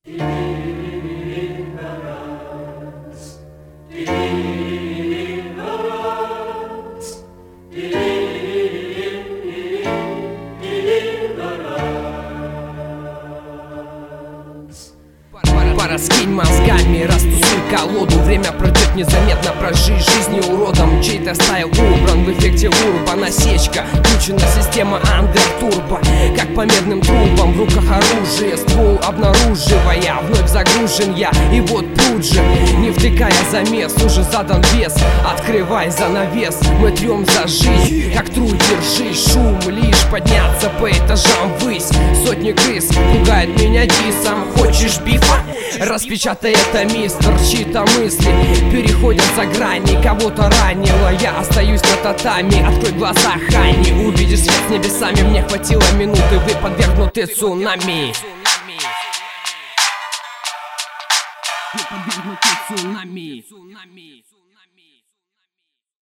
Раскинь мозгами, растусуй колоду. Время пройдет незаметно, прожить жизнь не уродом. Чей-то стайл убран в эффекте урбана. Насечка, включена система Андер Турбо. Как по медным трубам, в руках оружие, ствол обнаруживая. Вновь загружен я, и вот тут же, не втыкая замес, уже задан вес. Открывай занавес, мы трем за жизнь. Как труд держи, шум лишь подняться по этажам ввысь. Сотни крыс пугает меня дисом. Хочешь бифа? Распечатай это, мистер, чьи-то мысли переходят за грани. Кого-то ранило, я остаюсь на татами. Открой глаза, Хани, увидишь свет с небесами. Мне хватило минуты, вы подвергнуты цунами. Вы подвергнуты цунами.